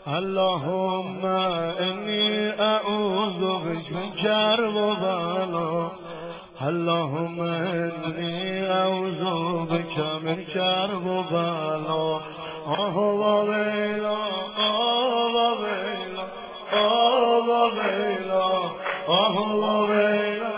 اللهم إني أعوذ بك من شر وبلاء. اللهم إني أعوذ بك من شر وبلاء. ويلا ويلا ويلا ويلا.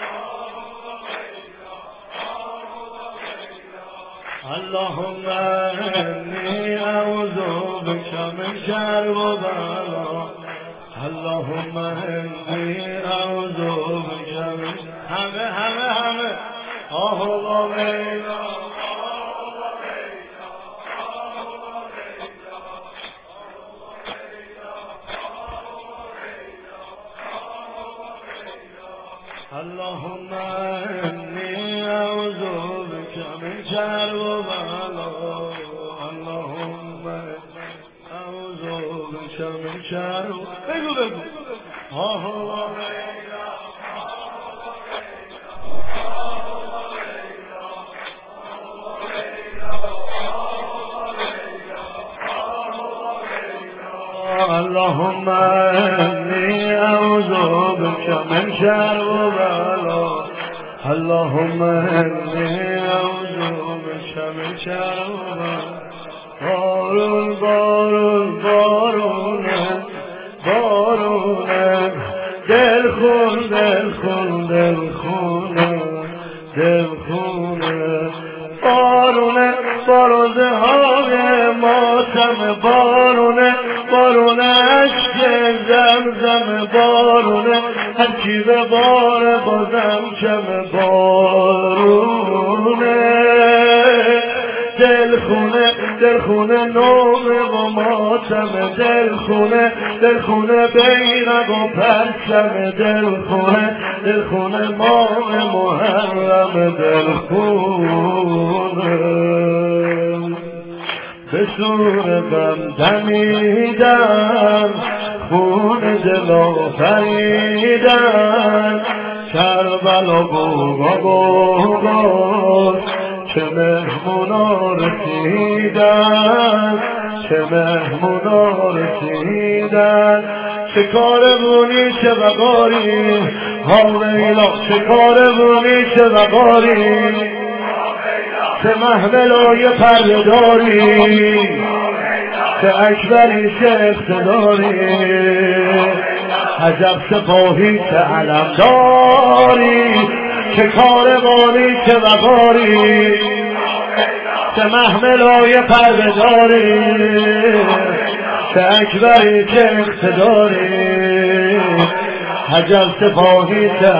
اللهم إني أعوذ بك من شر وبلاء. اللهم إني أعوذ بك من همه ويلا. اللهم إني أعوذ بك من شر وبلاء. اللهم أعوذ بك من شر. بگو اللهم إني أعوذ بك من شر وبلاء. اللهم إني أعوذ بك من شر وبلاء. بارون بارون بارونه بارونه دلخون دلخون دلخونه دلخونه بارونه بارونه های ماتم بارونه بارونه عشق زمزم بارونه هرچی به بار بازم کم بارونه دلخونه دلخونه نومه و ماتم دلخونه دلخونه بیرق و پرچم دلخونه دلخونه ماه محرم دلخونه به سور غم دمیدن خون دل آفریدن کربلا گوگا چه مهمونا رسیدن چه مهمونا رسیدن چه کارمونی چه وقاری هاویلا چه کارمونی چه وقاری چه محملای پرداری چه اکبری چه اقتداری عجب سپاهی چه علمداری چه کاروانی چه وقاری چه محملای پرداری چه اکبری چه اقتداری عجب سپاهی چه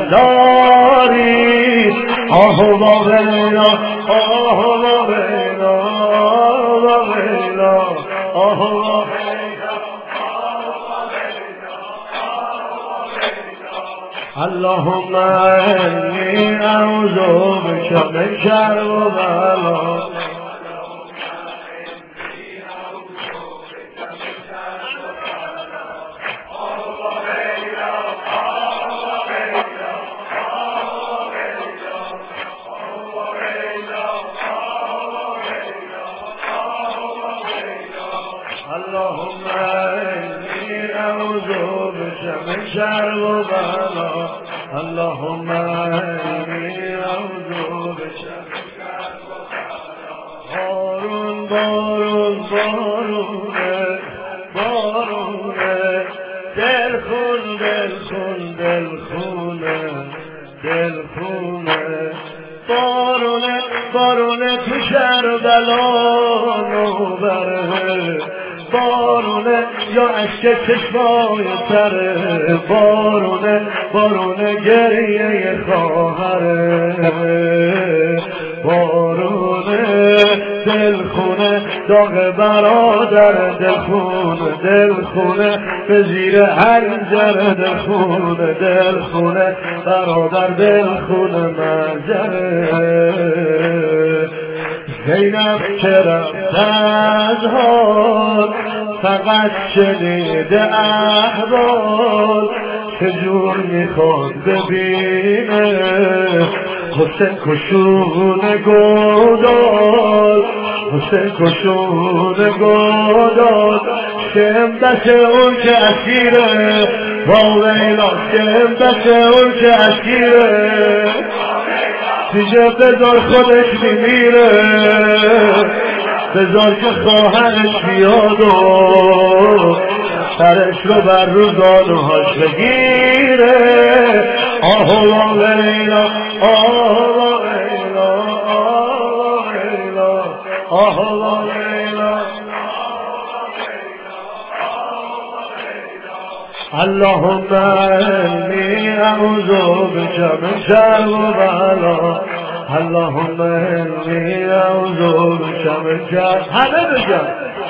علمداری آهو باقینا آهو باقینا باقینا آهو باقینا. اللهم إني أعوذ بك من شر وبلاء. اللهم إني أعوذ بك من شر وبلاء. اللهم إني أعوذ بك من شر وبلاء. بارون بارون بارونه بارونه دلخون دلخون دلخونه دلخونه بارونه بارونه تو کربلا نوبره بارونه یا عشق چشمای سره بارونه بارونه گریه خواهره بارونه دلخونه داغ برادر دلخونه دلخونه به زیر حنجر دلخونه دلخونه برادر دلخونه منظره زینب که رفت از حال فقط شنیده احوال چجور میخواد ببینه حسین کشون گودال حسین کشون گودال دست اون که اسیره، واویلاست که دست اون که اسیره، دیگه بذار خودش میمیره، بذار که خواهرش بیاد و سرش رو بر روزانوهاش بگیره. آه واویلا آه واویلا آه واویلا آه واویلا. اللهم انی اعوذ بک من شر و بلا، اللهم انی اعوذ بک من شر. همه بگم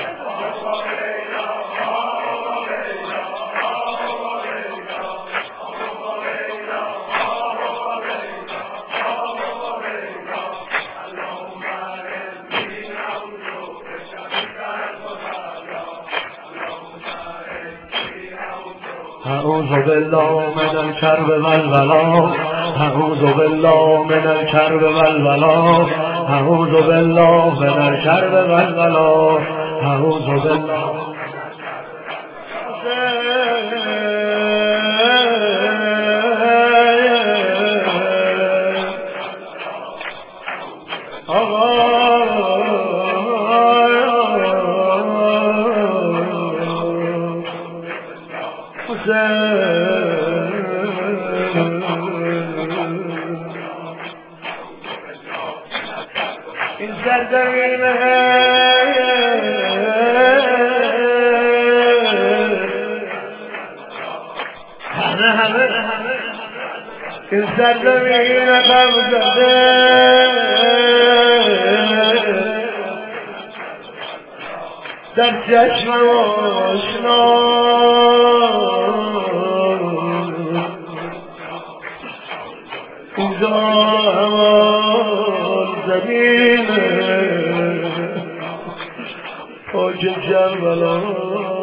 اعوذ بالله من الکرب والبلا، اعوذ بالله من الکرب والبلا، اعوذ بالله من الکرب والبلا، اعوذ بالله. این سرزمین این سرزمین غم زده در چشمم آشنا، اینجا همان زمینه خاک کربلا.